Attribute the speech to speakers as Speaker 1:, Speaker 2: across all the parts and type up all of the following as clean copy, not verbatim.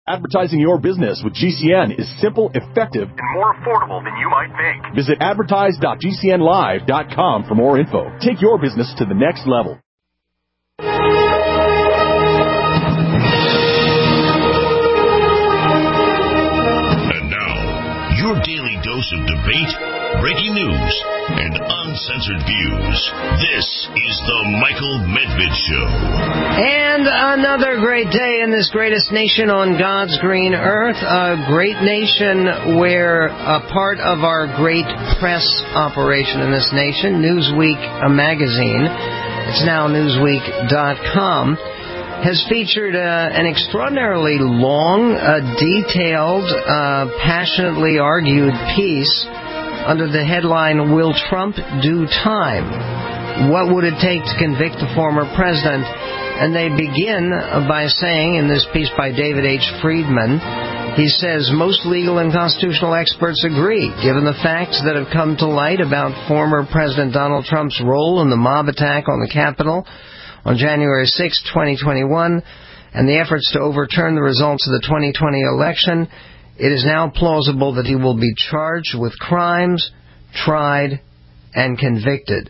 Speaker 1: Advertising your business with GCN is simple, effective, and more affordable than you might think. Visit advertise.gcnlive.com for more info. Take your business to the next level.
Speaker 2: And now, your daily dose of debate, breaking news, and uncensored views. This is the Michael Medved Show.
Speaker 3: And another great day in this greatest nation on God's green earth, a great nation where a part of our great press operation in this nation, Newsweek, a magazine, it's now Newsweek.com, has featured an extraordinarily long, detailed, passionately argued piece under the headline, Will Trump Do Time? What would it take to convict the former president? And they begin by saying, in this piece by David H. Friedman, he says, most legal and constitutional experts agree, given the facts that have come to light about former President Donald Trump's role in the mob attack on the Capitol on January 6, 2021, and the efforts to overturn the results of the 2020 election, it is now plausible that he will be charged with crimes, tried, and convicted.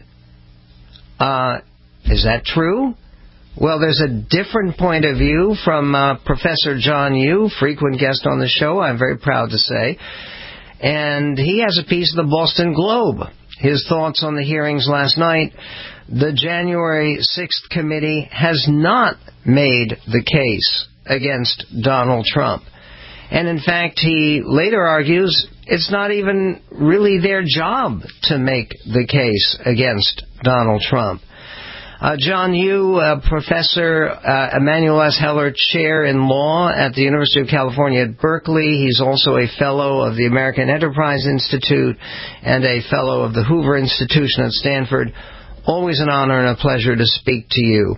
Speaker 3: Is that true? Well, there's a different point of view from Professor John Yoo, frequent guest on the show, I'm very proud to say. And he has a piece of the Boston Globe. His thoughts on the hearings last night. The January 6th committee has not made the case against Donald Trump. And in fact, he later argues it's not even really their job to make the case against Donald Trump. John Yoo, Professor Emanuel S. Heller Chair in Law at the University of California at Berkeley. He's also a Fellow of the American Enterprise Institute and a Fellow of the Hoover Institution at Stanford. Always an honor and a pleasure to speak to you.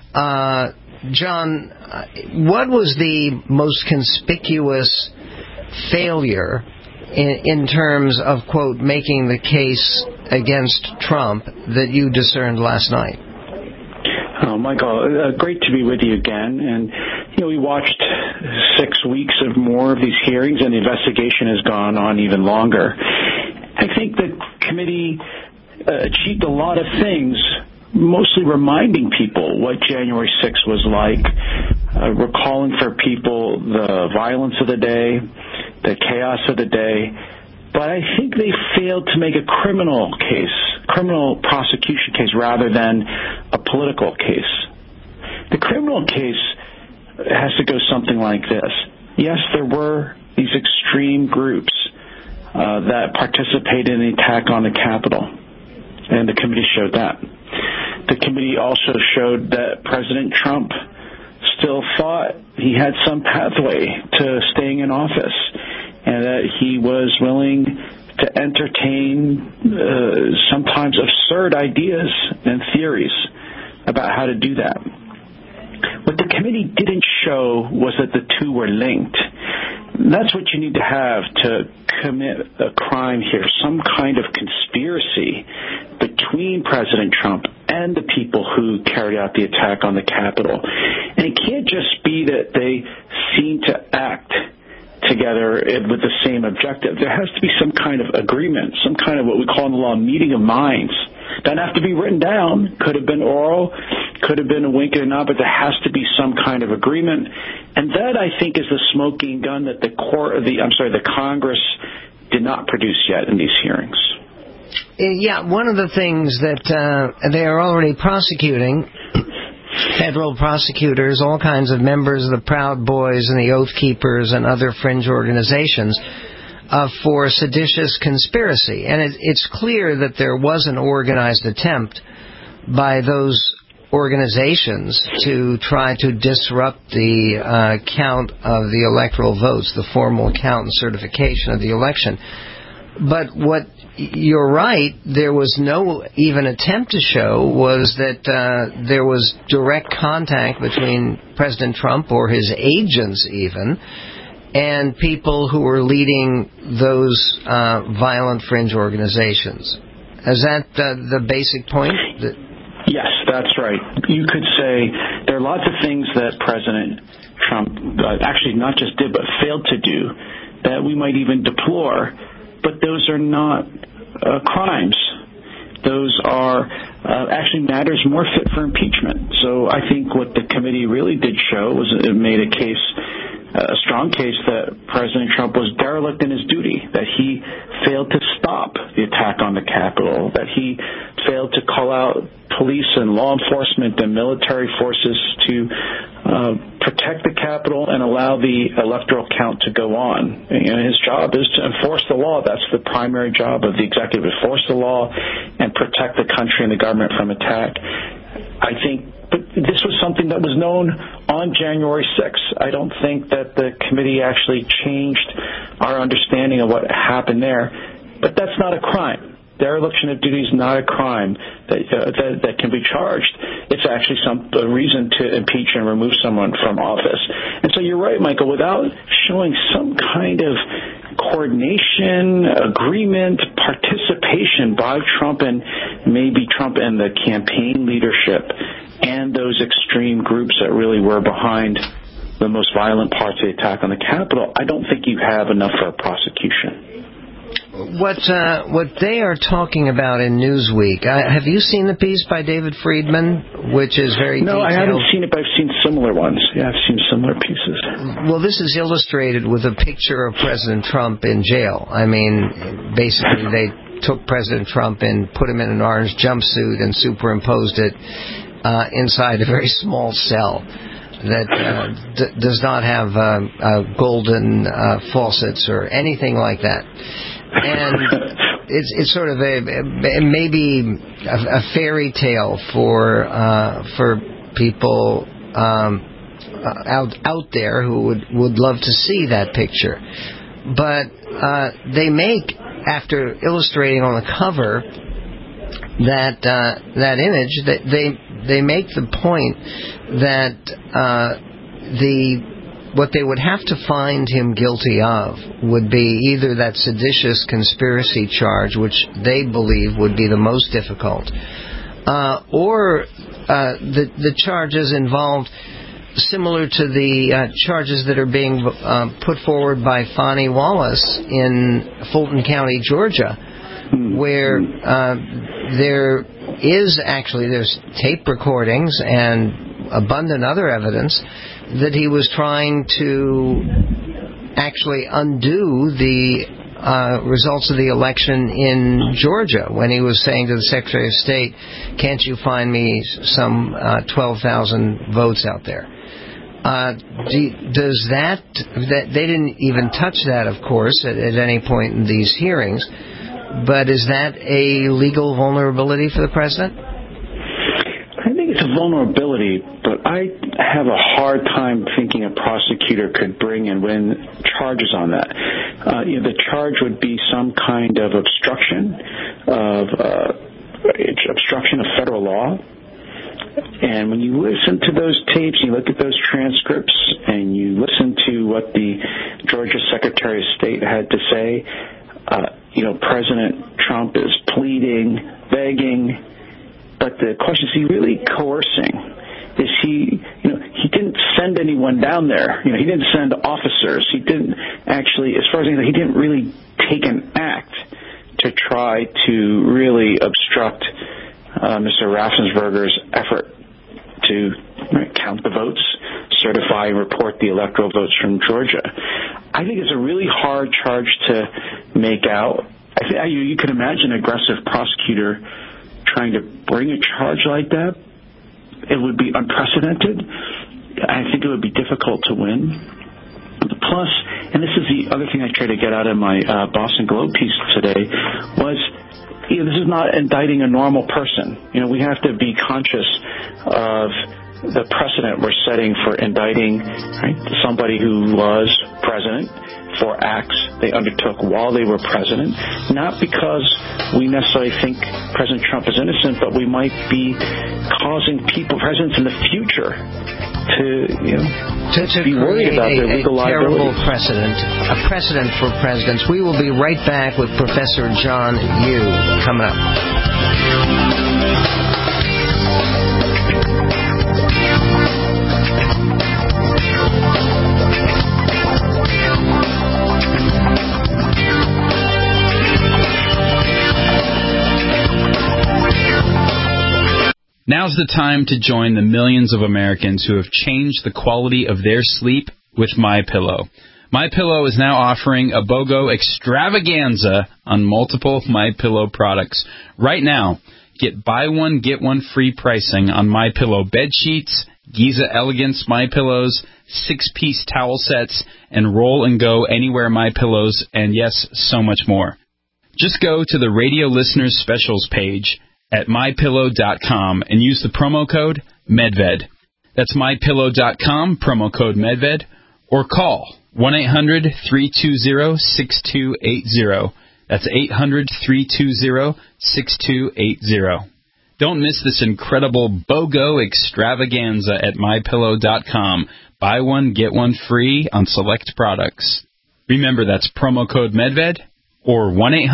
Speaker 3: John, what was the most conspicuous failure in terms of, quote, making the case against Trump that you discerned last night?
Speaker 4: Oh, Michael, great to be with you again. And, we watched 6 weeks of more of these hearings, and the investigation has gone on even longer. I think the committee achieved a lot of things, mostly reminding people what January 6th was like, recalling for people the violence of the day, the chaos of the day. But I think they failed to make a criminal prosecution case rather than a political case. The criminal case has to go something like this. Yes, there were these extreme groups that participated in the attack on the Capitol, and the committee showed that. The committee also showed that President Trump still thought he had some pathway to staying in office, and that he was willing to entertain sometimes absurd ideas and theories about how to do that. What the committee didn't show was that the two were linked. That's what you need to have to commit a crime here, some kind of conspiracy between President Trump and the people who carried out the attack on the Capitol. And it can't just be that they seem to act together with the same objective. There has to be some kind of agreement, some kind of what we call in the law meeting of minds. Doesn't have to be written down. Could have been oral, could have been a wink and a nod, but there has to be some kind of agreement. And that, I think, is the smoking gun that the Congress did not produce yet in these hearings.
Speaker 3: Yeah, one of the things that they are already prosecuting, federal prosecutors, all kinds of members of the Proud Boys and the Oath Keepers and other fringe organizations for seditious conspiracy. And it's clear that there was an organized attempt by those organizations to try to disrupt the count of the electoral votes, the formal count and certification of the election. But what you're right, there was no even attempt to show was that there was direct contact between President Trump or his agents even and people who were leading those violent fringe organizations. Is that the basic point?
Speaker 4: Yes, that's right. You could say there are lots of things that President Trump actually not just did but failed to do that we might even deplore, but those are not crimes. Those are actually matters more fit for impeachment. So I think what the committee really did show was it made a strong case that President Trump was derelict in his duty, that he failed to stop the attack on the Capitol, that he failed to call out police and law enforcement and military forces to protect the Capitol and allow the electoral count to go on. And his job is to enforce the law. That's the primary job of the executive, enforce the law and protect the country and the government from attack. I think but this was something that was known on January 6th. I don't think that the committee actually changed our understanding of what happened there. But that's not a crime. Dereliction of duty is not a crime that can be charged. It's actually a reason to impeach and remove someone from office. And so you're right, Michael, without showing some kind of coordination, agreement, participation by Trump and maybe Trump and the campaign leadership and those extreme groups that really were behind the most violent parts of the attack on the Capitol, I don't think you have enough for a prosecution.
Speaker 3: What they are talking about in Newsweek, have you seen the piece by David Friedman, which is very detailed?
Speaker 4: No, I haven't seen it, but I've seen similar ones. Yeah, I've seen similar pieces.
Speaker 3: Well, this is illustrated with a picture of President Trump in jail. I mean, basically they took President Trump and put him in an orange jumpsuit and superimposed it inside a very small cell that does not have golden faucets or anything like that. And it's sort of maybe a fairy tale for people out there who would love to see that picture. But they make, after illustrating on the cover that image, they make the point that what they would have to find him guilty of would be either that seditious conspiracy charge, which they believe would be the most difficult, or the charges involved similar to the charges that are being put forward by Fani Wallace in Fulton County, Georgia, where there's tape recordings and abundant other evidence that he was trying to actually undo the results of the election in Georgia when he was saying to the Secretary of State, can't you find me some 12,000 votes out there? Does that they didn't even touch that, of course, at any point in these hearings, but is that a legal vulnerability for the president?
Speaker 4: I think it's a vulnerability, but I have a hard time thinking a prosecutor could bring and win charges on that. The charge would be some kind of obstruction of federal law. And when you listen to those tapes, you look at those transcripts, and you listen to what the Georgia Secretary of State had to say, President Trump is pleading, begging, but the question is, he really coercing? Is he didn't send anyone down there. He didn't send officers. He didn't actually, as far as I know, he didn't really take an act to try to really obstruct Mr. Raffensperger's effort to count the votes, certify and report the electoral votes from Georgia. I think it's a really hard charge to make out. You can imagine an aggressive prosecutor trying to bring a charge like that. It would be unprecedented. I think it would be difficult to win. Plus, and this is the other thing I tried to get out of my Boston Globe piece today, was this is not indicting a normal person. We have to be conscious of the precedent we're setting for indicting somebody who was president for acts they undertook while they were president, not because we necessarily think President Trump is innocent, but we might be causing presidents in the future to be worried about their legal liabilities.
Speaker 3: A precedent for presidents. We will be right back with Professor John Yoo coming up.
Speaker 5: Now's the time to join the millions of Americans who have changed the quality of their sleep with MyPillow. MyPillow is now offering a BOGO extravaganza on multiple MyPillow products. Right now, get buy one, get one free pricing on MyPillow bed sheets, Giza Elegance MyPillows, 6-piece towel sets, and Roll and Go Anywhere MyPillows, and yes, so much more. Just go to the Radio Listeners Specials page at MyPillow.com and use the promo code MEDVED. That's MyPillow.com, promo code MEDVED, or call 1-800-320-6280. That's 800-320-6280. Don't miss this incredible BOGO extravaganza at MyPillow.com. Buy one, get one free on select products. Remember, that's promo code MEDVED or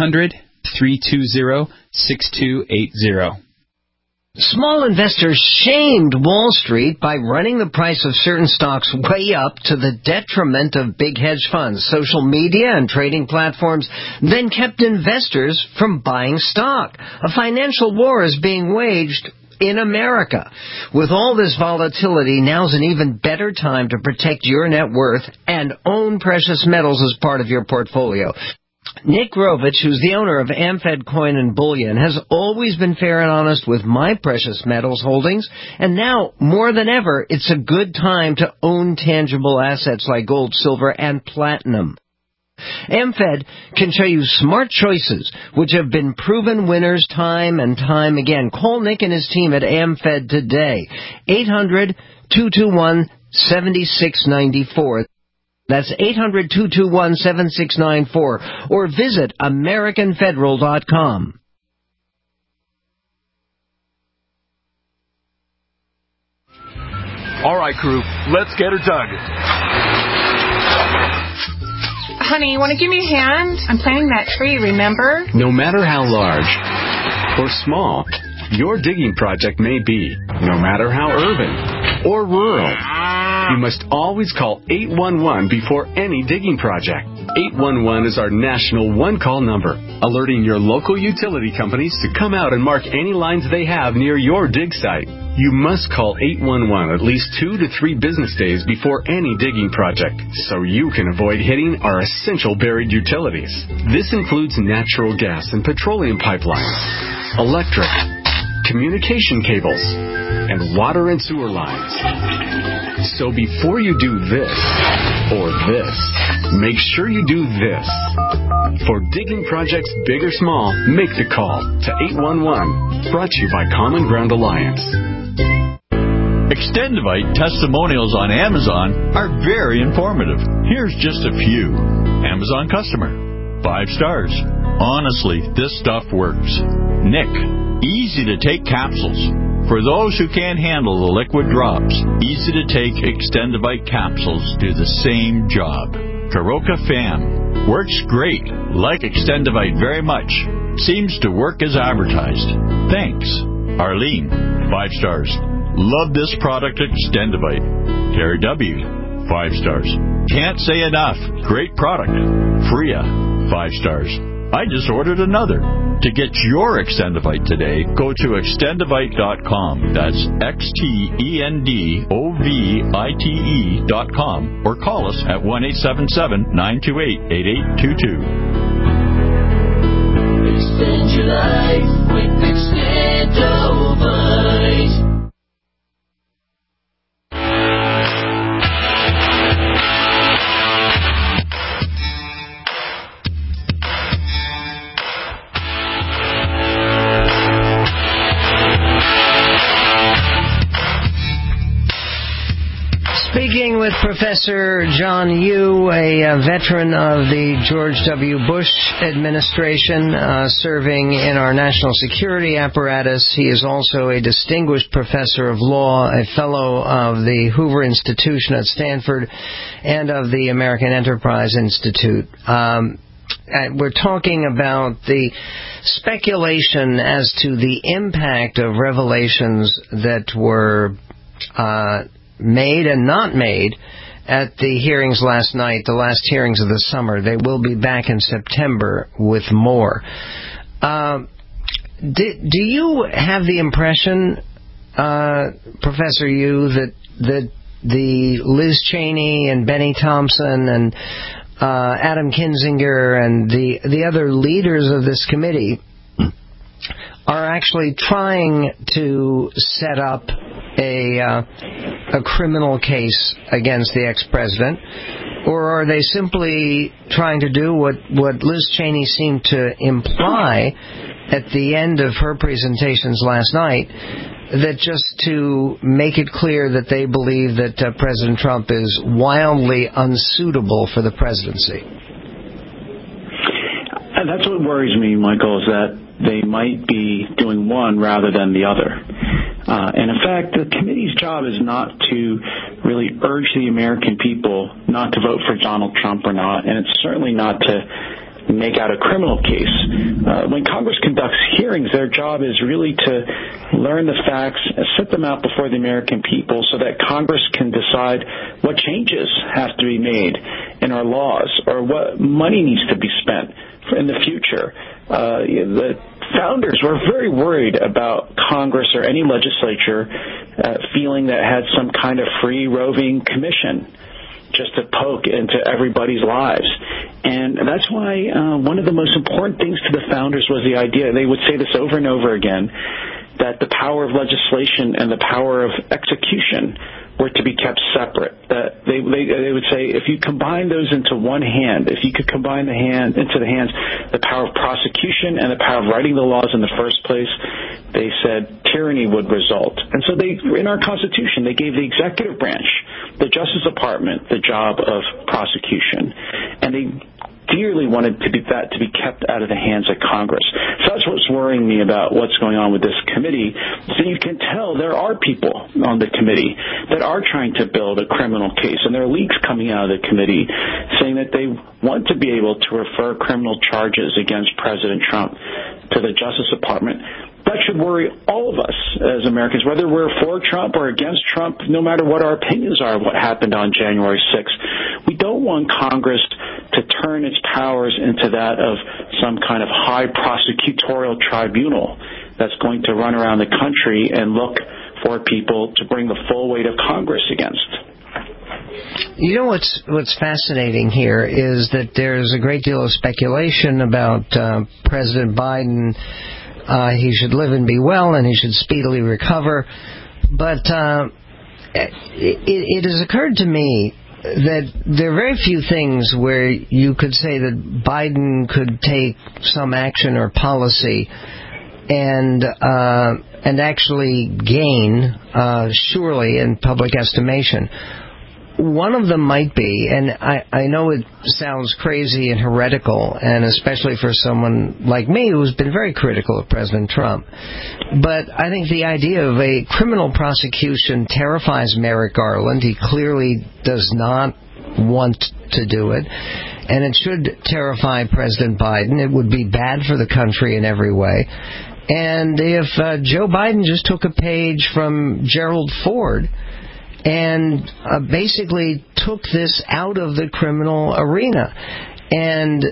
Speaker 5: 1-800-320-6280.
Speaker 3: Small investors shamed Wall Street by running the price of certain stocks way up to the detriment of big hedge funds. Social media and trading platforms then kept investors from buying stock. A financial war is being waged in America. With all this volatility, now's an even better time to protect your net worth and own precious metals as part of your portfolio. Nick Grovich, who's the owner of Amfed Coin and Bullion, has always been fair and honest with my precious metals holdings, and now, more than ever, it's a good time to own tangible assets like gold, silver, and platinum. Amfed can show you smart choices, which have been proven winners time and time again. Call Nick and his team at Amfed today. 800-221-7694. That's 800-221-7694. Or visit AmericanFederal.com.
Speaker 1: All right, crew, let's get her dug.
Speaker 6: Honey, you want to give me a hand? I'm planting that tree, remember?
Speaker 7: No matter how large or small your digging project may be, no matter how urban or rural, you must always call 811 before any digging project. 811 is our national one-call number, alerting your local utility companies to come out and mark any lines they have near your dig site. You must call 811 at least 2 to 3 business days before any digging project, so you can avoid hitting our essential buried utilities. This includes natural gas and petroleum pipelines, electric, communication cables, and water and sewer lines. So before you do this or this, make sure you do this. For digging projects big or small, make the call to 811. Brought to you by Common Ground Alliance.
Speaker 8: Extendivite testimonials on Amazon are very informative. Here's just a few. Amazon customer. 5 stars. Honestly, this stuff works. Nick. Easy to take capsules. For those who can't handle the liquid drops, easy to take Extendivite capsules do the same job. Karoka Fam. Works great. Like Extendivite very much. Seems to work as advertised. Thanks. Arlene. 5 stars. Love this product, Extendivite. Terry W. 5 stars. Can't say enough. Great product. Freya. 5 stars. I just ordered another. To get your Extendivite today, go to Extendivite.com. That's XTENDOVITE.com or call us at 1-877-928-8822.
Speaker 9: Extend your life with Extendovite.
Speaker 3: Speaking with Professor John Yoo, a veteran of the George W. Bush administration, serving in our national security apparatus. He is also a distinguished professor of law, a fellow of the Hoover Institution at Stanford, and of the American Enterprise Institute. We're talking about the speculation as to the impact of revelations that were made and not made at the hearings last night, the last hearings of the summer. They will be back in September with more. Do you have the impression Professor Yu, that the Liz Cheney and Benny Thompson and Adam Kinzinger and the other leaders of this committee are actually trying to set up a criminal case against the ex-president? Or are they simply trying to do what Liz Cheney seemed to imply at the end of her presentations last night, that just to make it clear that they believe that President Trump is wildly unsuitable for the presidency?
Speaker 4: And that's what worries me, Michael, is that they might be doing one rather than the other. And in fact, the committee's job is not to really urge the American people not to vote for Donald Trump or not, and it's certainly not to make out a criminal case. When Congress conducts hearings, their job is really to learn the facts, set them out before the American people so that Congress can decide what changes have to be made in our laws or what money needs to be spent in the future. The founders were very worried about Congress or any legislature feeling that had some kind of free roving commission just to poke into everybody's lives. And that's why one of the most important things to the founders was the idea, they would say this over and over again, that the power of legislation and the power of execution were to be kept separate. That they would say, if you combine those into one hand, if you could combine into the hands the power of prosecution and the power of writing the laws in the first place, they said tyranny would result. And so in our Constitution, they gave the executive branch, the Justice Department, the job of prosecution. And they dearly wanted that to be kept out of the hands of Congress. So that's what's worrying me about what's going on with this committee. So you can tell there are people on the committee that are trying to build a criminal case, and there are leaks coming out of the committee saying that they want to be able to refer criminal charges against President Trump to the Justice Department. That should worry all of us as Americans, whether we're for Trump or against Trump, no matter what our opinions are of what happened on January 6th. We don't want Congress to turn its powers into that of some kind of high prosecutorial tribunal that's going to run around the country and look for people to bring the full weight of Congress against.
Speaker 3: You know what's fascinating here is that there's a great deal of speculation about President Biden. He should live and be well, and he should speedily recover. But it has occurred to me that there are very few things where you could say that Biden could take some action or policy and actually gain, surely, in public estimation. One of them might be, and I know it sounds crazy and heretical, and especially for someone like me who's been very critical of President Trump, but I think the idea of a criminal prosecution terrifies Merrick Garland. He clearly does not want to do it, and it should terrify President Biden. It would be bad for the country in every way. And if Joe Biden just took a page from Gerald Ford and basically took this out of the criminal arena. And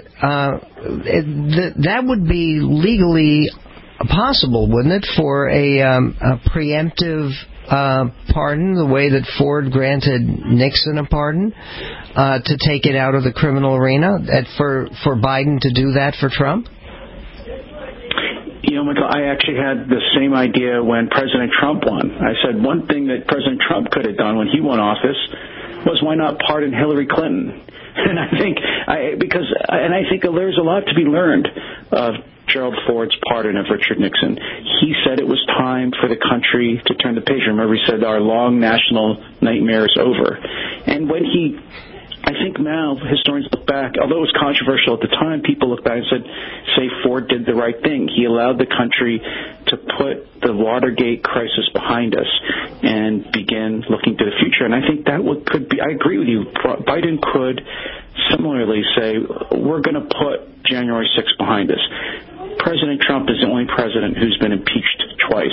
Speaker 3: that would be legally possible, wouldn't it, for a preemptive pardon, the way that Ford granted Nixon a pardon, to take it out of the criminal arena, for Biden to do that for Trump?
Speaker 4: You know, Michael, I actually had the same idea when President Trump won. I said one thing that President Trump could have done when he won office was why not pardon Hillary Clinton? And I think there's a lot to be learned of Gerald Ford's pardon of Richard Nixon. He said it was time for the country to turn the page. Remember, he said our long national nightmare is over. And I think now historians look back, although it was controversial at the time, people look back and say Ford did the right thing. He allowed the country to put the Watergate crisis behind us and begin looking to the future. And I think that could be, I agree with you, Biden could similarly say, we're going to put January 6th behind us. President Trump is the only president who's been impeached twice.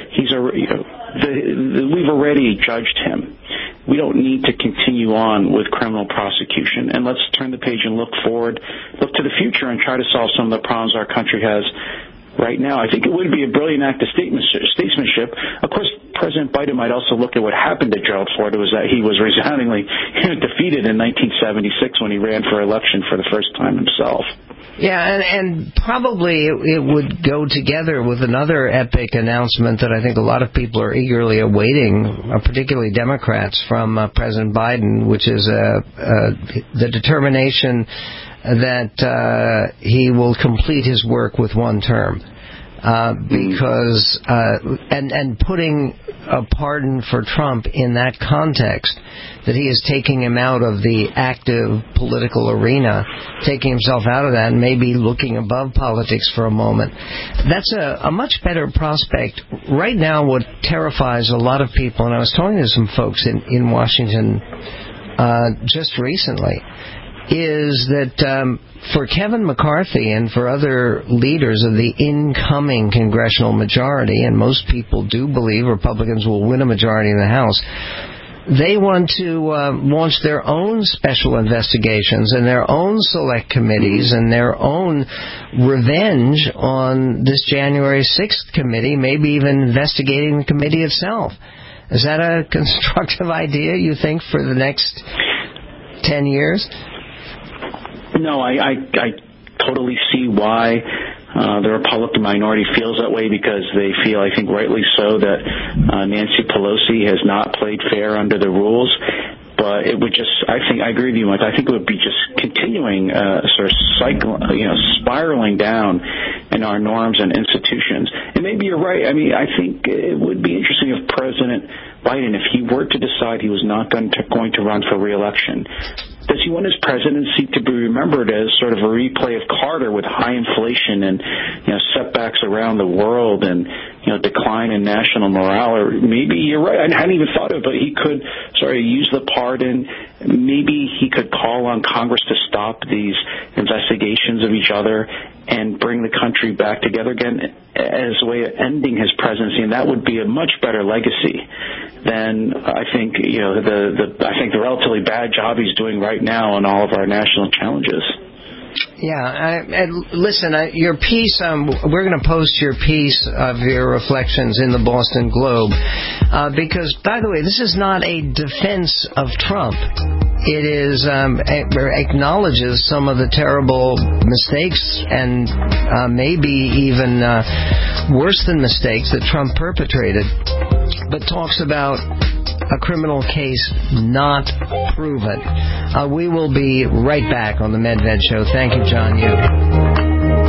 Speaker 4: We've already judged him. We don't need to continue on with criminal prosecution. And let's turn the page and look forward, look to the future and try to solve some of the problems our country has right now. I think it would be a brilliant act of statesmanship. Of course, President Biden might also look at what happened to Gerald Ford. It was that he was resoundingly defeated in 1976 when he ran for election for the first time himself.
Speaker 3: Yeah, and probably it would go together with another epic announcement that I think a lot of people are eagerly awaiting, particularly Democrats, from President Biden, which is the determination that he will complete his work with one term. Because and putting a pardon for Trump in that context, that he is taking him out of the active political arena, taking himself out of that, and maybe looking above politics for a moment. That's a much better prospect. Right now, what terrifies a lot of people, and I was talking to some folks in Washington just recently, is that for Kevin McCarthy and for other leaders of the incoming congressional majority, and most people do believe Republicans will win a majority in the House, they want to launch their own special investigations and their own select committees and their own revenge on this January 6th committee, maybe even investigating the committee itself. Is that a constructive idea, you think, for the next 10 years?
Speaker 4: No, I totally see why the Republican minority feels that way, because they feel, I think rightly so, that Nancy Pelosi has not played fair under the rules. But it would just, I agree with you, Mike. I think it would be just continuing sort of spiraling down in our norms and institutions. And maybe you're right. I mean, I think it would be interesting if President Biden, if he were to decide he was not going to run for re-election, does he want his presidency to be remembered as sort of a replay of Carter with high inflation and setbacks around the world and decline in national morale? Or maybe you're right. I hadn't even thought of it, but he could use the pardon. Maybe he could call on Congress to stop these investigations of each other and bring the country back together again as a way of ending his presidency, and that would be a much better legacy than I think the relatively bad job he's doing right now on all of our national challenges.
Speaker 3: Yeah, listen, your piece, we're going to post your piece of your reflections in the Boston Globe, because, by the way, this is not a defense of Trump. It is acknowledges some of the terrible mistakes and maybe even worse than mistakes that Trump perpetrated, but talks about a criminal case not proven. We will be right back on the Medved Show. Thank you, John Yoo.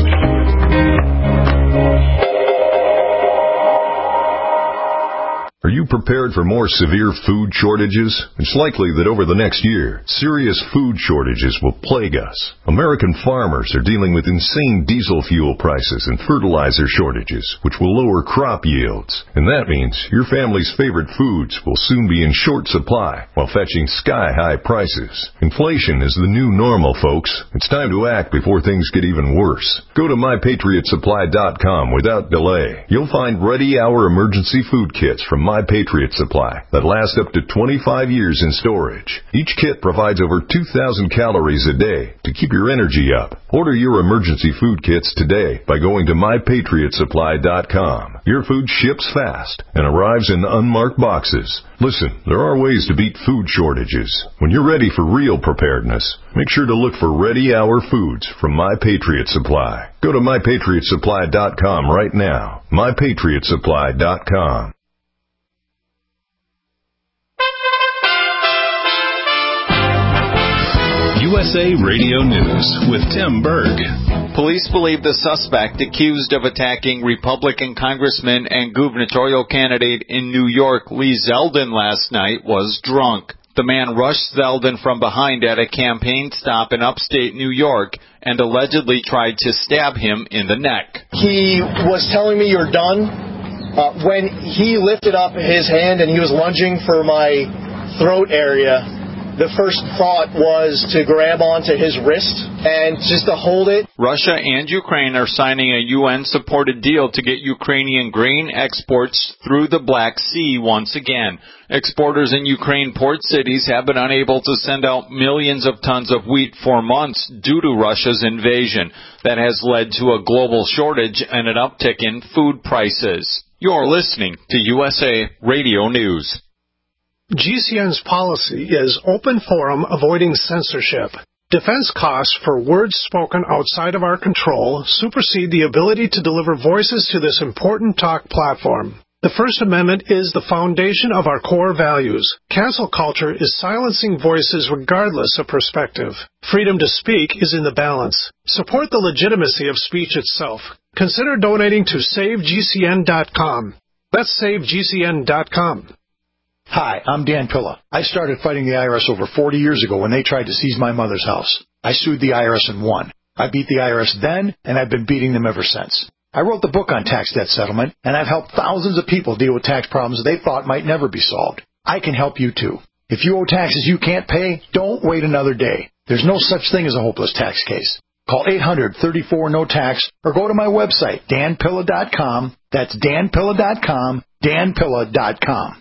Speaker 10: Are you prepared for more severe food shortages? It's likely that over the next year, serious food shortages will plague us. American farmers are dealing with insane diesel fuel prices and fertilizer shortages, which will lower crop yields. And that means your family's favorite foods will soon be in short supply while fetching sky-high prices. Inflation is the new normal, folks. It's time to act before things get even worse. Go to MyPatriotSupply.com without delay. You'll find ready-hour emergency food kits from My Patriot Supply that last up to 25 years in storage. Each kit provides over 2,000 calories a day to keep your energy up. Order your emergency food kits today by going to MyPatriotSupply.com. Your food ships fast and arrives in unmarked boxes. Listen, there are ways to beat food shortages. When you're ready for real preparedness, make sure to look for Ready Hour Foods from My Patriot Supply. Go to MyPatriotSupply.com right now. MyPatriotSupply.com.
Speaker 1: USA Radio News with Tim Berg.
Speaker 11: Police believe the suspect accused of attacking Republican Congressman and gubernatorial candidate in New York, Lee Zeldin, last night was drunk. The man rushed Zeldin from behind at a campaign stop in upstate New York and allegedly tried to stab him in the neck.
Speaker 12: He was telling me, "You're done." When he lifted up his hand and he was lunging for my throat area, the first thought was to grab onto his wrist and just to hold it.
Speaker 11: Russia and Ukraine are signing a UN-supported deal to get Ukrainian grain exports through the Black Sea once again. Exporters in Ukraine port cities have been unable to send out millions of tons of wheat for months due to Russia's invasion. That has led to a global shortage and an uptick in food prices. You're listening to USA Radio News.
Speaker 13: GCN's policy is open forum, avoiding censorship. Defense costs for words spoken outside of our control supersede the ability to deliver voices to this important talk platform. The First Amendment is the foundation of our core values. Cancel culture is silencing voices regardless of perspective. Freedom to speak is in the balance. Support the legitimacy of speech itself. Consider donating to SaveGCN.com. That's SaveGCN.com.
Speaker 14: Hi, I'm Dan Pilla. I started fighting the IRS over 40 years ago when they tried to seize my mother's house. I sued the IRS and won. I beat the IRS then, and I've been beating them ever since. I wrote the book on tax debt settlement, and I've helped thousands of people deal with tax problems they thought might never be solved. I can help you, too. If you owe taxes you can't pay, don't wait another day. There's no such thing as a hopeless tax case. Call 800-34-NO-TAX or go to my website, danpilla.com. That's danpilla.com, danpilla.com.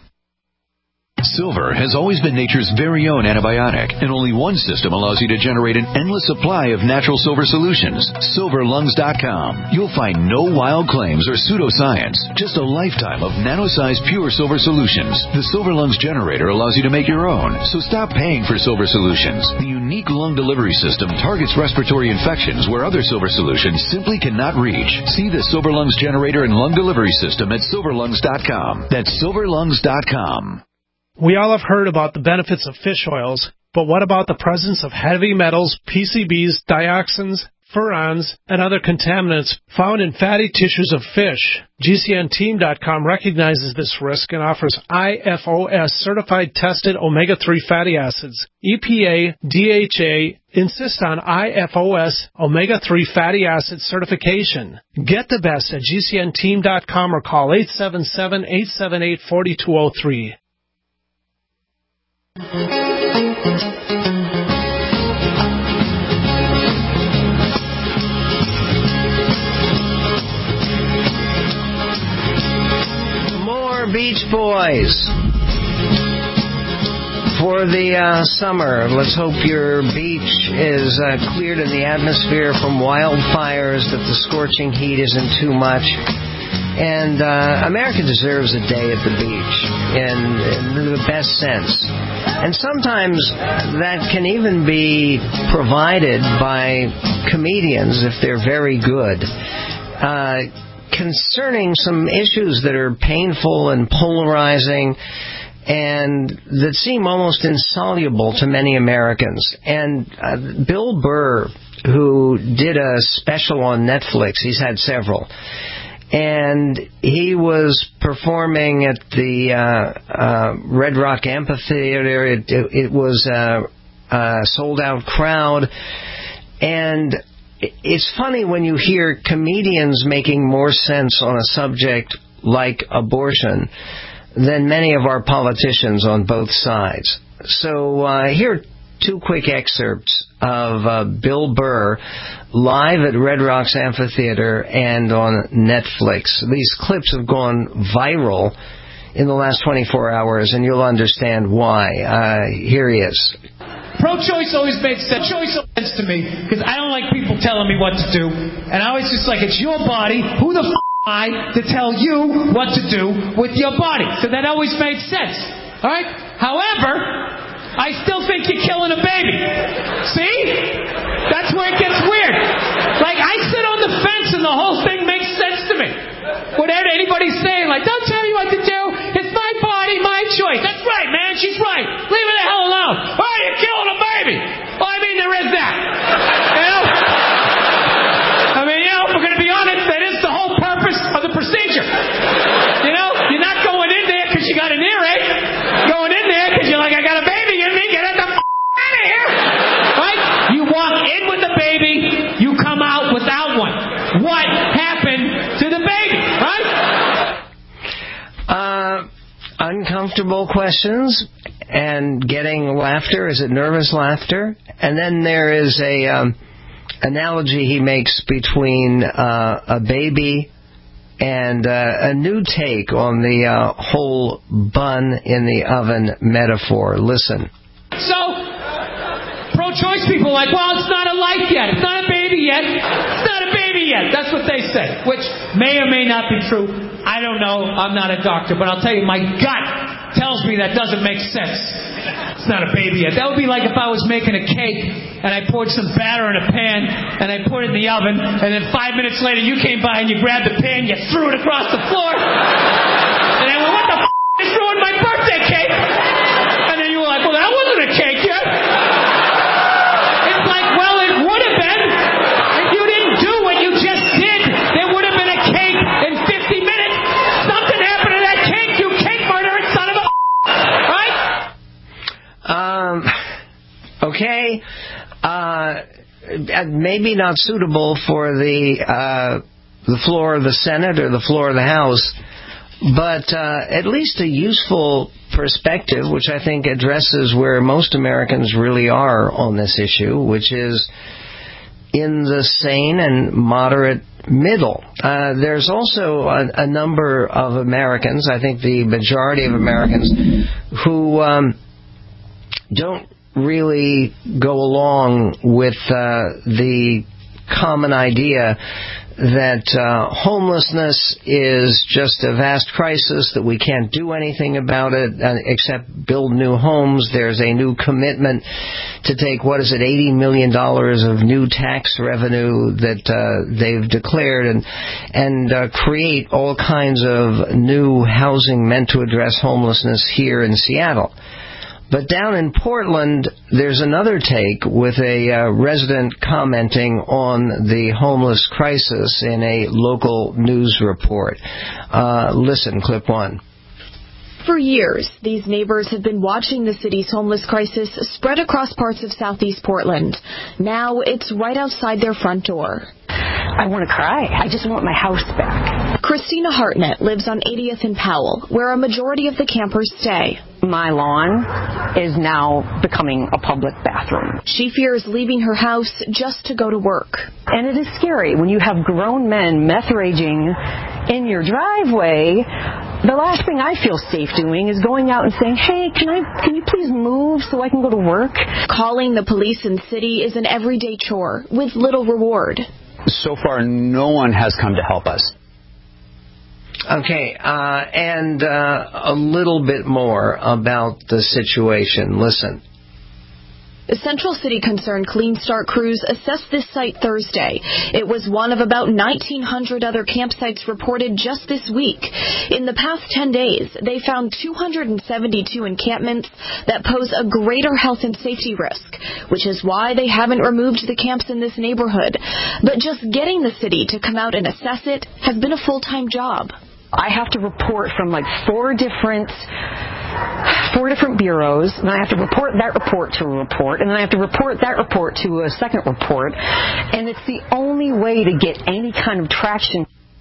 Speaker 15: Silver has always been nature's very own antibiotic, and only one system allows you to generate an endless supply of natural silver solutions. SilverLungs.com. You'll find no wild claims or pseudoscience, just a lifetime of nano-sized pure silver solutions. The Silver Lungs generator allows you to make your own, so stop paying for silver solutions. The unique lung delivery system targets respiratory infections where other silver solutions simply cannot reach. See the Silver Lungs generator and lung delivery system at SilverLungs.com. That's SilverLungs.com.
Speaker 13: We all have heard about the benefits of fish oils, but what about the presence of heavy metals, PCBs, dioxins, furans, and other contaminants found in fatty tissues of fish? GCNteam.com recognizes this risk and offers IFOS certified tested omega-3 fatty acids. EPA, DHA insist on IFOS omega-3 fatty acid certification. Get the best at GCNteam.com or call 877-878-4203.
Speaker 3: More Beach Boys for the summer. Let's hope your beach is cleared in the atmosphere from wildfires, that the scorching heat isn't too much. And America deserves a day at the beach in the best sense. And sometimes that can even be provided by comedians if they're very good. Concerning some issues that are painful and polarizing and that seem almost insoluble to many Americans. And Bill Burr, who did a special on Netflix, he's had several, and he was performing at the Red Rock Amphitheater. It was a sold-out crowd. And it's funny when you hear comedians making more sense on a subject like abortion than many of our politicians on both sides. So here are two quick excerpts of Bill Burr live at Red Rocks Amphitheater and on Netflix. These clips have gone viral in the last 24 hours, and you'll understand why. Here he is.
Speaker 16: Pro-choice always makes sense to me, because I don't like people telling me what to do. And I always just like, it's your body. Who the f*** am I to tell you what to do with your body? So that always makes sense. All right? However, I still think you're killing a baby. See? That's where it gets weird. Like, I sit on the fence and the whole thing makes sense to me. Whatever anybody's saying, like, don't tell me what to do. It's my body, my choice. That's right, man. She's right. Leave it the hell alone. Why are you killing a baby? Well, I mean, there is that. You know? I mean, you know, if we're going to be honest, that is the whole purpose of the procedure. You know? You're not going in there because you got an earache. Going in there because you're like, I got a baby in me. Get it the f*** out of here. Right? You walk in with the baby. You come out without one. What happened to the baby? Right?
Speaker 3: Uncomfortable questions and getting laughter. Is it nervous laughter? And then there is a analogy he makes between a baby and a new take on the whole bun in the oven metaphor. Listen.
Speaker 16: So, pro-choice people are like, well, it's not a life yet. It's not a baby yet. It's not a baby yet. That's what they say, which may or may not be true. I don't know. I'm not a doctor, but I'll tell you, my gut tells me that doesn't make sense. It's not a baby yet. That would be like if I was making a cake and I poured some batter in a pan and I put it in the oven, and then 5 minutes later you came by and you grabbed the pan, you threw it across the floor, and I went, what the f*** is ruined my birthday cake? And then you were like, well, that wasn't a cake yet. It's like, well, it would have been. If you didn't do what you just did, there would have been a cake in 50 minutes. Something happened to that cake, you cake murdering son of a right?
Speaker 3: Okay. Maybe not suitable for the floor of the Senate or the floor of the House, but at least a useful perspective, which I think addresses where most Americans really are on this issue, which is in the sane and moderate middle. There's also a number of Americans, I think the majority of Americans, who don't really go along with the common idea that homelessness is just a vast crisis, that we can't do anything about it except build new homes. There's a new commitment to take, $80 million of new tax revenue that they've declared and create all kinds of new housing meant to address homelessness here in Seattle. But down in Portland, there's another take with a resident commenting on the homeless crisis in a local news report. Listen, clip 1.
Speaker 17: For years, these neighbors have been watching the city's homeless crisis spread across parts of southeast Portland. Now it's right outside their front door.
Speaker 18: I want to cry. I just want my house back.
Speaker 17: Christina Hartnett lives on 80th and Powell, where a majority of the campers stay.
Speaker 18: My lawn is now becoming a public bathroom.
Speaker 17: She fears leaving her house just to go to work.
Speaker 18: And it is scary when you have grown men meth raging in your driveway. The last thing I feel safe doing is going out and saying, hey, can you please move so I can go to work?
Speaker 17: Calling the police in the city is an everyday chore with little reward.
Speaker 19: So far, no one has come to help us.
Speaker 3: Okay, and a little bit more about the situation. Listen.
Speaker 17: The Central City Concern Clean Start crews assessed this site Thursday. It was one of about 1,900 other campsites reported just this week. In the past 10 days, they found 272 encampments that pose a greater health and safety risk, which is why they haven't removed the camps in this neighborhood. But just getting the city to come out and assess it has been a full-time job.
Speaker 18: I have to report from four different bureaus, and I have to report that report to a report, and then I have to report that report to a second report, and it's the only way to get any kind of traction.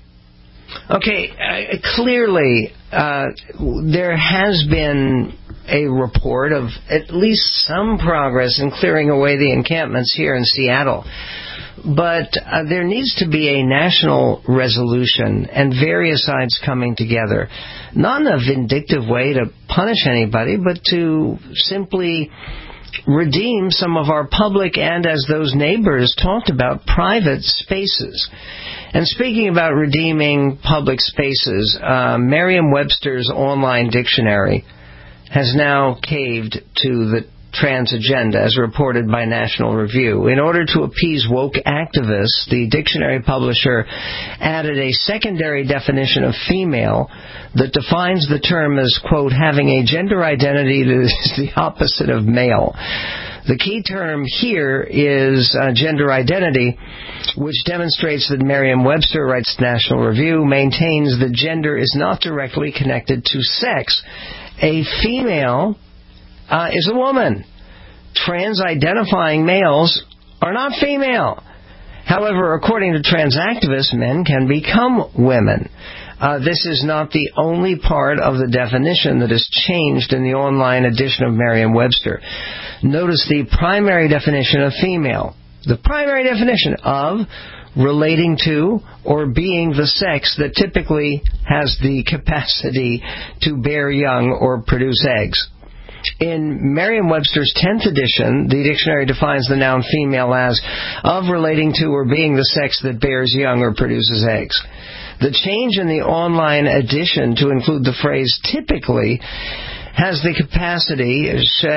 Speaker 3: Okay, clearly there has been a report of at least some progress in clearing away the encampments here in Seattle. But there needs to be a national resolution and various sides coming together, not in a vindictive way to punish anybody, but to simply redeem some of our public and, as those neighbors talked about, private spaces. And speaking about redeeming public spaces, Merriam-Webster's online dictionary has now caved to the trans agenda, as reported by National Review. In order to appease woke activists, the dictionary publisher added a secondary definition of female that defines the term as, quote, having a gender identity that is the opposite of male. The key term here is gender identity, which demonstrates that Merriam-Webster, writes National Review, maintains that gender is not directly connected to sex. A female is a woman. Trans-identifying males are not female. However, according to trans activists, men can become women. This is not the only part of the definition that is changed in the online edition of Merriam-Webster. Notice the primary definition of female. The primary definition of relating to or being the sex that typically has the capacity to bear young or produce eggs. In Merriam-Webster's 10th edition, the dictionary defines the noun female as of relating to or being the sex that bears young or produces eggs. The change in the online edition to include the phrase typically has the capacity,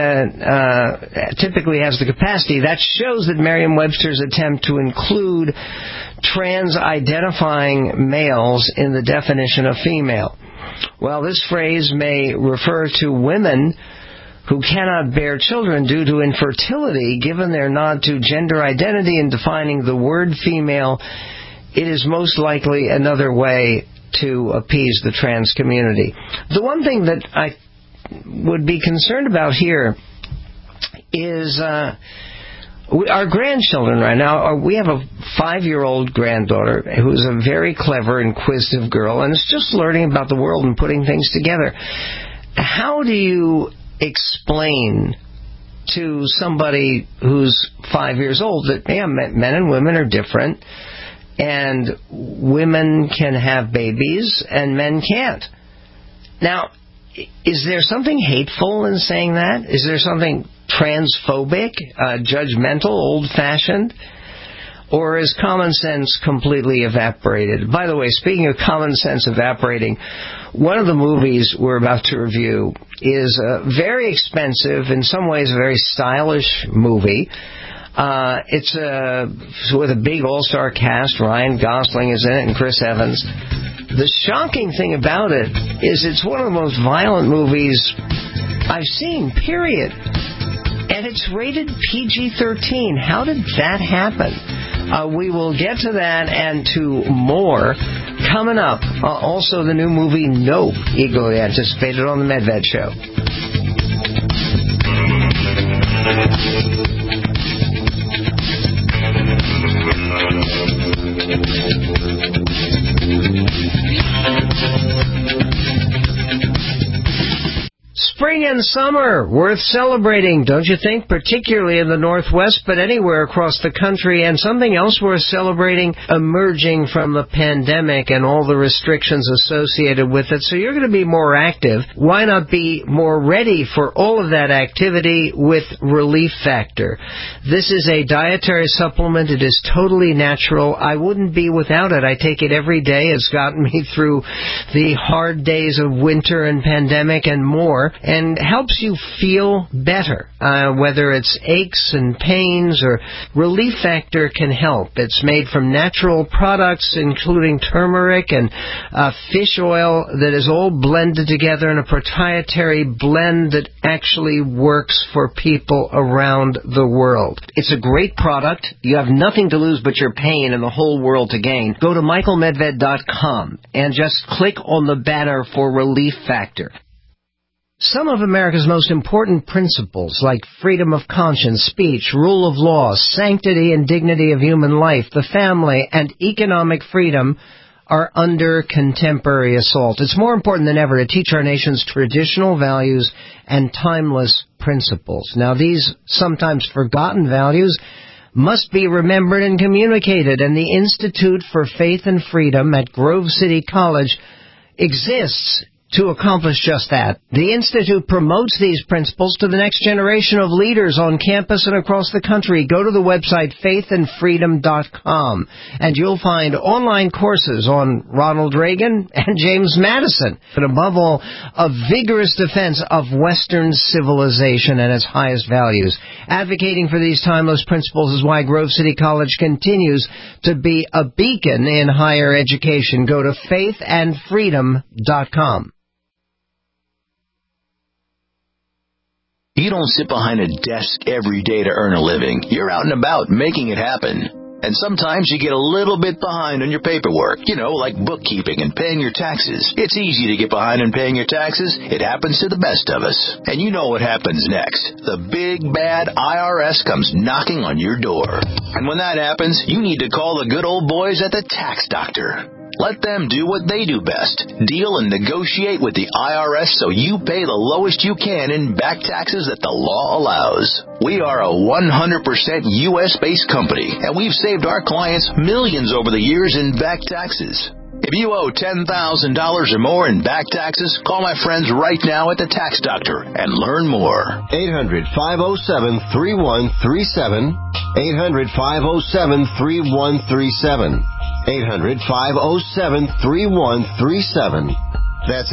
Speaker 3: that shows that Merriam-Webster's attempt to include trans-identifying males in the definition of female. While this phrase may refer to women who cannot bear children due to infertility, given their nod to gender identity in defining the word female, it is most likely another way to appease the trans community. The one thing that I would be concerned about here is our grandchildren right now. We have a 5-year-old granddaughter who's a very clever, inquisitive girl, and is just learning about the world and putting things together. How do you explain to somebody who's 5 years old that men and women are different, and women can have babies and men can't? Now, is there something hateful in saying that? Is there something transphobic, judgmental, old-fashioned? Or is common sense completely evaporated? By the way, speaking of common sense evaporating, one of the movies we're about to review is a very expensive, in some ways a very stylish movie. It's with a big all-star cast. Ryan Gosling is in it and Chris Evans. The shocking thing about it is it's one of the most violent movies I've seen, period. And it's rated PG-13. How did that happen? We will get to that and to more coming up. Also, the new movie Nope, eagerly anticipated on the Medved Show. Spring and summer, worth celebrating, don't you think? Particularly in the Northwest, but anywhere across the country. And something else worth celebrating, emerging from the pandemic and all the restrictions associated with it. So you're going to be more active. Why not be more ready for all of that activity with Relief Factor? This is a dietary supplement. It is totally natural. I wouldn't be without it. I take it every day. It's gotten me through the hard days of winter and pandemic and more, and helps you feel better, whether it's aches and pains or Relief Factor can help. It's made from natural products, including turmeric and fish oil that is all blended together in a proprietary blend that actually works for people around the world. It's a great product. You have nothing to lose but your pain and the whole world to gain. Go to michaelmedved.com and just click on the banner for Relief Factor. Some of America's most important principles, like freedom of conscience, speech, rule of law, sanctity and dignity of human life, the family, and economic freedom, are under contemporary assault. It's more important than ever to teach our nation's traditional values and timeless principles. Now, these sometimes forgotten values must be remembered and communicated, and the Institute for Faith and Freedom at Grove City College exists to accomplish just that. The Institute promotes these principles to the next generation of leaders on campus and across the country. Go to the website faithandfreedom.com and you'll find online courses on Ronald Reagan and James Madison. But above all, a vigorous defense of Western civilization and its highest values. Advocating for these timeless principles is why Grove City College continues to be a beacon in higher education. Go to faithandfreedom.com.
Speaker 20: You don't sit behind a desk every day to earn a living. You're out and about making it happen. And sometimes you get a little bit behind on your paperwork, like bookkeeping and paying your taxes. It's easy to get behind on paying your taxes. It happens to the best of us. And you know what happens next. The big, bad IRS comes knocking on your door. And when that happens, you need to call the good old boys at the Tax Doctor. Let them do what they do best. Deal and negotiate with the IRS so you pay the lowest you can in back taxes that the law allows. We are a 100% U.S.-based company, and we've saved our clients millions over the years in back taxes. If you owe $10,000 or more in back taxes, call my friends right now at the Tax Doctor and learn more.
Speaker 21: 800-507-3137. 800-507-3137. 800-507-3137. That's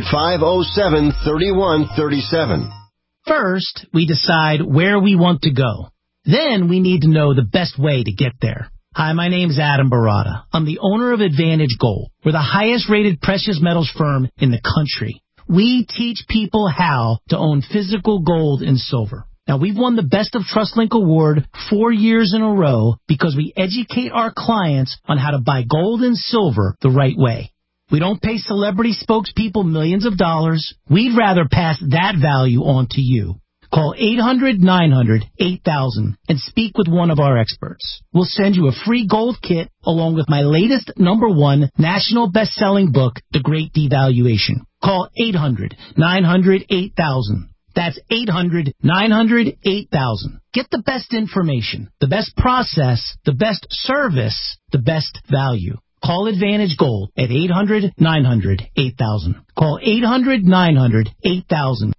Speaker 21: 800-507-3137.
Speaker 22: First, we decide where we want to go. Then we need to know the best way to get there. Hi, my name's Adam Barada. I'm the owner of Advantage Gold. We're the highest-rated precious metals firm in the country. We teach people how to own physical gold and silver. Now, we've won the Best of TrustLink Award 4 years in a row because we educate our clients on how to buy gold and silver the right way. We don't pay celebrity spokespeople millions of dollars. We'd rather pass that value on to you. Call 800-900-8000 and speak with one of our experts. We'll send you a free gold kit along with my latest #1 national best-selling book, The Great Devaluation. Call 800-900-8000. That's 800-900-8000. Get the best information, the best process, the best service, the best value. Call Advantage Gold at 800-900-8000. Call 800-900-8000.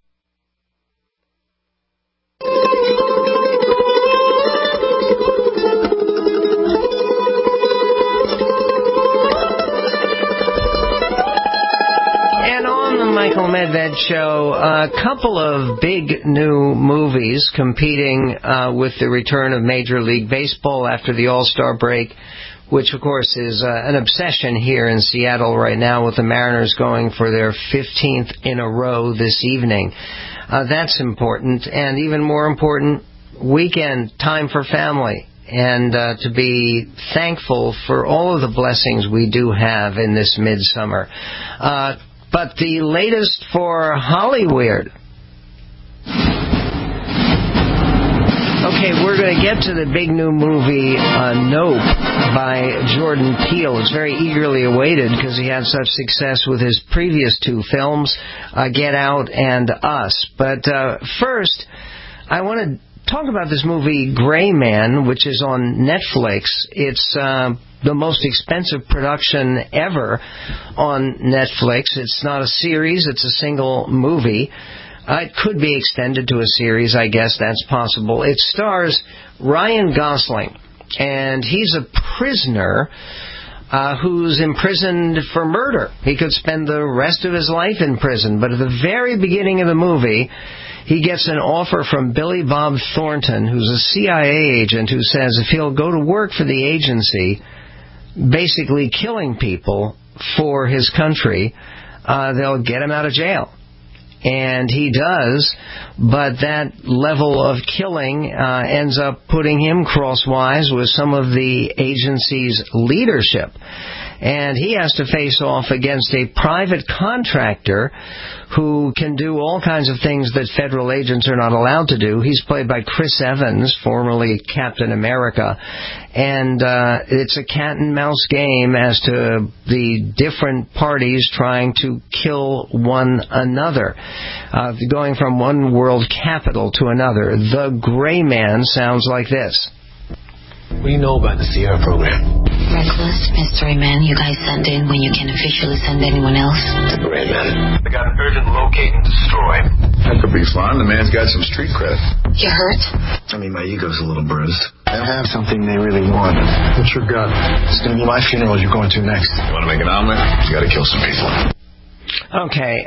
Speaker 3: Michael Medved Show, a couple of big new movies competing with the return of Major League Baseball after the All-Star break, which, of course, is an obsession here in Seattle right now with the Mariners going for their 15th in a row this evening. That's important. And even more important, weekend, time for family. And to be thankful for all of the blessings we do have in this midsummer. But the latest for Hollywood. Okay, we're going to get to the big new movie, Nope, by Jordan Peele. It's very eagerly awaited because he had such success with his previous two films, Get Out and Us. But first, I want to talk about this movie, Gray Man, which is on Netflix. It's the most expensive production ever on Netflix. It's not a series, it's a single movie. It could be extended to a series, I guess that's possible. It stars Ryan Gosling, and he's a prisoner who's imprisoned for murder. He could spend the rest of his life in prison, but at the very beginning of the movie, he gets an offer from Billy Bob Thornton, who's a CIA agent, who says if he'll go to work for the agency, basically killing people for his country, they'll get him out of jail. And he does, but that level of killing ends up putting him crosswise with some of the agency's leadership. And he has to face off against a private contractor who can do all kinds of things that federal agents are not allowed to do. He's played by Chris Evans, formerly Captain America. And it's a cat-and-mouse game as to the different parties trying to kill one another, going from one world capital to another. The Gray Man sounds like this.
Speaker 23: What do you know about the Sierra program?
Speaker 24: Reckless mystery man you guys send in when you can't officially send anyone else.
Speaker 23: The Gray Man. I got an urgent locate and destroy.
Speaker 25: That could be fun. The man's got some street cred.
Speaker 24: You hurt?
Speaker 23: I mean, my ego's a little bruised. They have something they really want. What's your gut? It's going to be my funeral you're going to next.
Speaker 25: You want to make an omelet? You got to kill some people.
Speaker 3: Okay,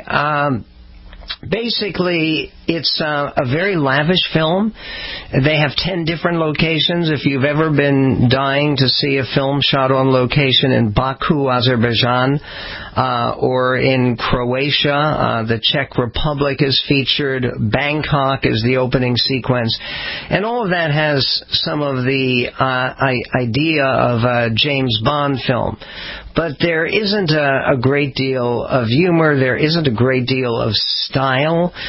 Speaker 3: basically, it's a very lavish film. They have 10 different locations. If you've ever been dying to see a film shot on location in Baku, Azerbaijan, or in Croatia, the Czech Republic is featured, Bangkok is the opening sequence, and all of that has some of the idea of a James Bond film. But there isn't a great deal of humor, there isn't a great deal of style,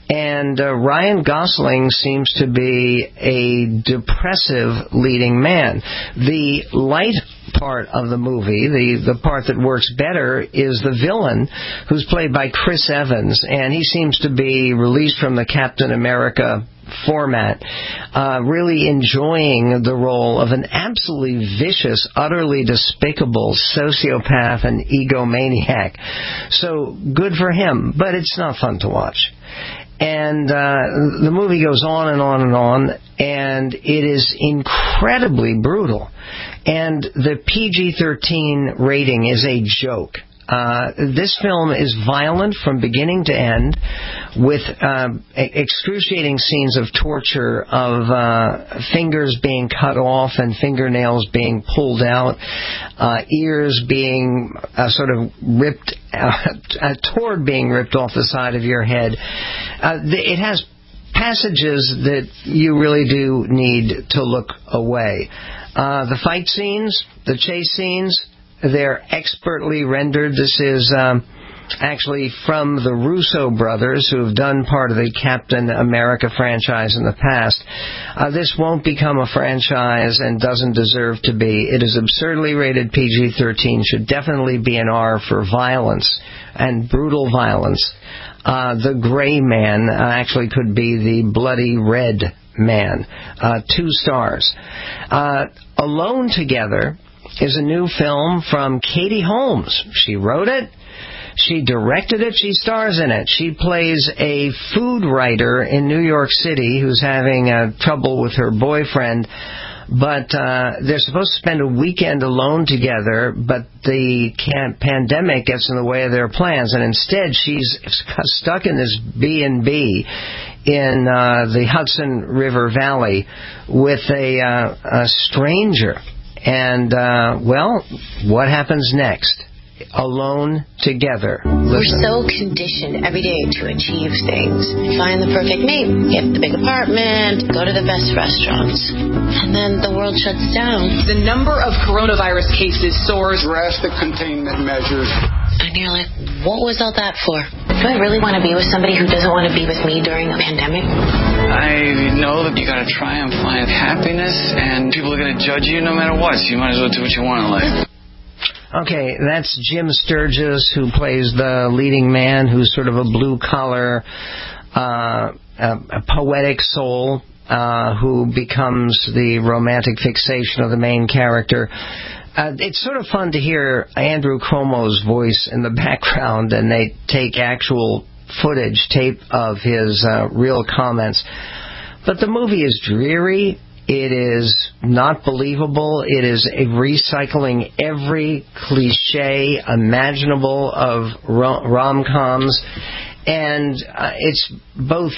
Speaker 3: And Ryan Gosling seems to be a depressive leading man. The light part of the movie, the part that works better, is the villain, who's played by Chris Evans, and he seems to be released from the Captain America format, really enjoying the role of an absolutely vicious, utterly despicable sociopath and egomaniac. So good for him, but it's not fun to watch. And the movie goes on and on and on, and it is incredibly brutal. And the PG-13 rating is a joke. This film is violent from beginning to end, with excruciating scenes of torture, of fingers being cut off and fingernails being pulled out, ears being sort of ripped, a toward being ripped off the side of your head. It has passages that you really do need to look away. The fight scenes, the chase scenes, they're expertly rendered. This is actually from the Russo brothers, who have done part of the Captain America franchise in the past. This won't become a franchise and doesn't deserve to be. It is absurdly rated PG-13, should definitely be an R for violence and brutal violence. The Gray Man actually could be the Bloody Red Man. 2 stars. Alone Together is a new film from Katie Holmes. She wrote it. She directed it. She stars in it. She plays a food writer in New York City who's having trouble with her boyfriend. But they're supposed to spend a weekend alone together, but the pandemic gets in the way of their plans. And instead, she's stuck in this B&B in the Hudson River Valley with a stranger. And, well, what happens next? Alone Together.
Speaker 24: We're so conditioned every day to achieve things. Find the perfect mate, get the big apartment, go to the best restaurants. And then the world shuts down.
Speaker 2: The number of coronavirus cases soars.
Speaker 23: Drastic containment measures.
Speaker 24: And you're like, what was all that for? Do I really want to be with somebody who doesn't want to be with me during a pandemic?
Speaker 5: I know that you got to try and find happiness, and people are going to judge you no matter what, so you might as well do what you want in life.
Speaker 3: Okay, that's Jim Sturgis, who plays the leading man, who's sort of a blue-collar, a poetic soul, who becomes the romantic fixation of the main character. It's sort of fun to hear Andrew Cuomo's voice in the background, and they take actual footage, tape of his real comments. But the movie is dreary. It is not believable. It is recycling every cliche imaginable of rom-coms. And it's both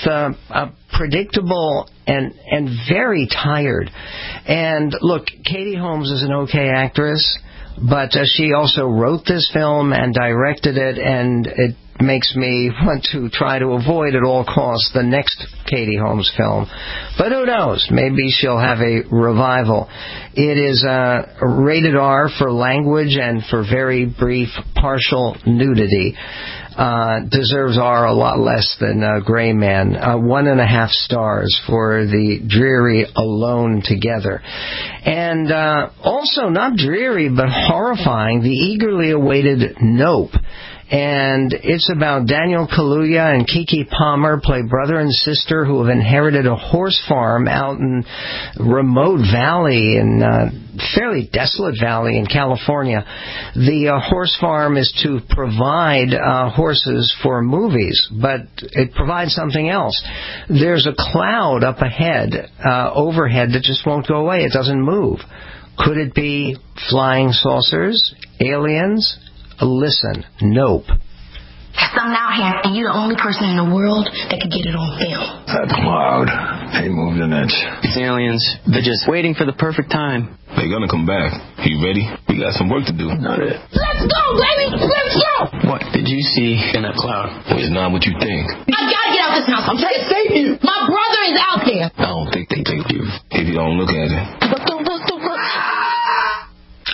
Speaker 3: predictable and very tired. And look, Katie Holmes is an okay actress, but she also wrote this film and directed it, and it makes me want to try to avoid at all costs the next Katie Holmes film. But who knows? Maybe she'll have a revival. It is rated R for language and for very brief partial nudity. Deserves R a lot less than Gray Man. 1.5 stars for the dreary Alone Together. And also not dreary but horrifying, the eagerly awaited Nope. And it's about Daniel Kaluuya and Keke Palmer, play brother and sister who have inherited a horse farm out in remote valley, in fairly desolate valley in California. The horse farm is to provide horses for movies, but it provides something else. There's a cloud up ahead, overhead, that just won't go away. It doesn't move. Could it be flying saucers? Aliens? Listen, Nope.
Speaker 24: Something out here, and you're the only person in the world that could get it on film.
Speaker 23: That cloud ain't moved an inch.
Speaker 5: It's aliens. They're just waiting for the perfect time.
Speaker 6: They're gonna come back. You ready? We got some work to do.
Speaker 23: Not it.
Speaker 24: Let's go, baby! Let's go!
Speaker 5: What did you see in that cloud?
Speaker 6: Well, it's not what you think.
Speaker 24: I gotta get out this house. I'm trying to save you. My brother is out there.
Speaker 6: I don't think they take you if you don't look at it.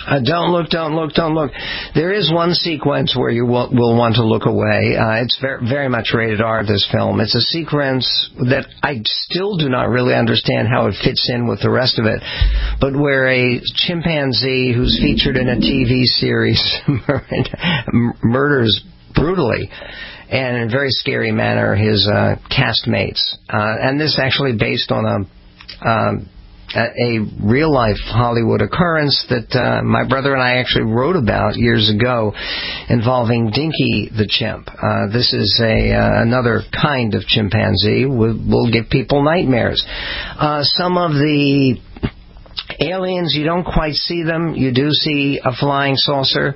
Speaker 3: Don't look. There is one sequence where you will want to look away. It's very much rated R, this film. It's a sequence that I still do not really understand how it fits in with the rest of it, but where a chimpanzee who's featured in a TV series murders brutally and in a very scary manner his castmates. And this is actually based on a real-life Hollywood occurrence that my brother and I actually wrote about years ago involving Dinky the chimp. This is another kind of chimpanzee. Will give people nightmares. Some of the aliens, you don't quite see them. You do see a flying saucer.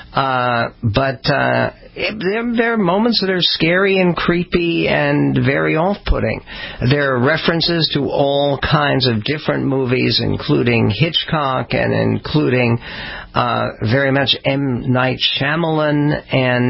Speaker 3: But there are moments that are scary and creepy and very off-putting. There are references to all kinds of different movies, including Hitchcock and including very much M. Night Shyamalan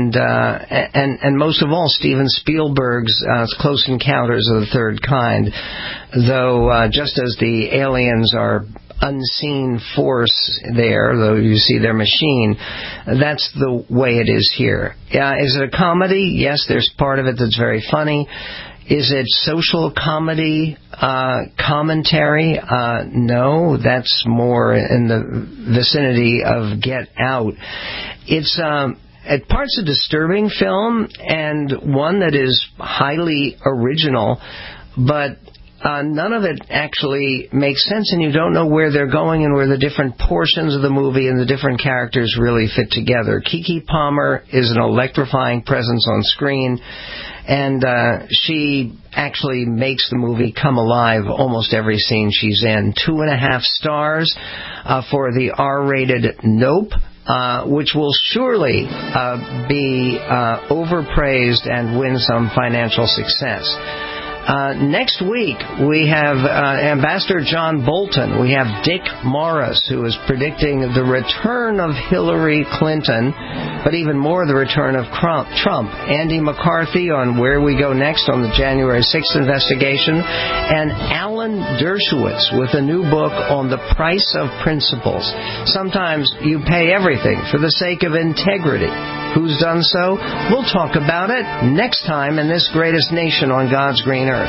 Speaker 3: and most of all Steven Spielberg's Close Encounters of the Third Kind. Though just as the aliens are unseen force there, though you see their machine, that's the way it is here. Is it a comedy? Yes, there's part of it that's very funny. Is it social comedy commentary? No, that's more in the vicinity of Get Out. It's at parts a disturbing film and one that is highly original, but none of it actually makes sense, and you don't know where they're going and where the different portions of the movie and the different characters really fit together. Keke Palmer is an electrifying presence on screen, and she actually makes the movie come alive almost every scene she's in. 2.5 stars for the R-rated Nope, which will surely be overpraised and win some financial success. Next week, we have Ambassador John Bolton. We have Dick Morris, who is predicting the return of Hillary Clinton, but even more the return of Trump. Andy McCarthy on Where We Go Next on the January 6th investigation, and Alan Dershowitz with a new book on the price of principles. Sometimes you pay everything for the sake of integrity. Who's done so? We'll talk about it next time in this greatest nation on God's green earth.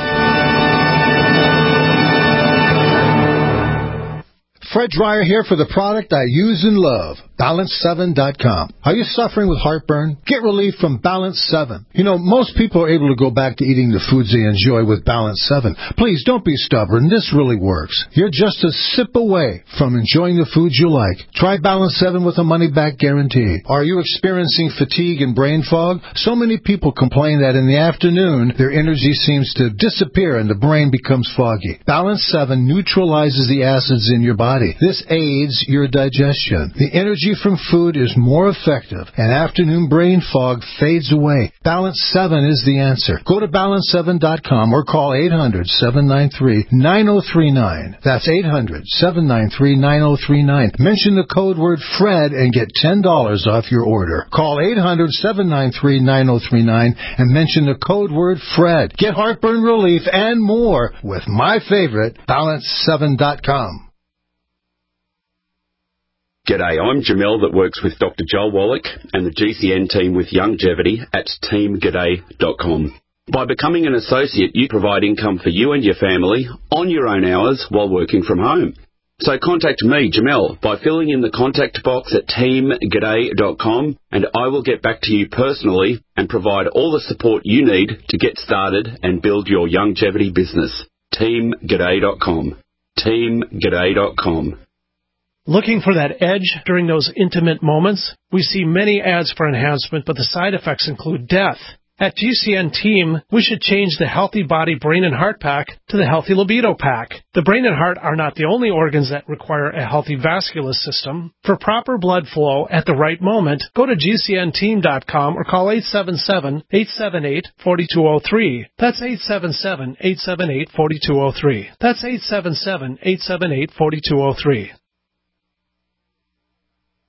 Speaker 4: Fred Dreyer here for the product I use and love, Balance7.com. Are you suffering with heartburn? Get relief from Balance 7. You know, most people are able to go back to eating the foods they enjoy with Balance 7. Please don't be stubborn. This really works. You're just a sip away from enjoying the foods you like. Try Balance 7 with a money-back guarantee. Are you experiencing fatigue and brain fog? So many people complain that in the afternoon, their energy seems to disappear and the brain becomes foggy. Balance 7 neutralizes the acids in your body. This aids your digestion. The energy from food is more effective, and afternoon brain fog fades away. Balance 7 is the answer. Go to Balance7.com or call 800-793-9039. That's 800-793-9039. Mention the code word FRED and get $10 off your order. Call 800-793-9039 and mention the code word FRED. Get heartburn relief and more with my favorite, Balance7.com.
Speaker 7: G'day, I'm Jamel that works with Dr. Joel Wallach and the GCN team with Longevity at teamg'day.com. By becoming an associate, you provide income for you and your family on your own hours while working from home. So contact me, Jamel, by filling in the contact box at teamg'day.com, and I will get back to you personally and provide all the support you need to get started and build your longevity business. teamg'day.com. teamg'day.com.
Speaker 13: Looking for that edge during those intimate moments? We see many ads for enhancement, but the side effects include death. At GCN Team, we should change the Healthy Body Brain and Heart Pack to the Healthy Libido Pack. The brain and heart are not the only organs that require a healthy vascular system. For proper blood flow at the right moment, go to GCNteam.com or call 877-878-4203. That's 877-878-4203. That's 877-878-4203.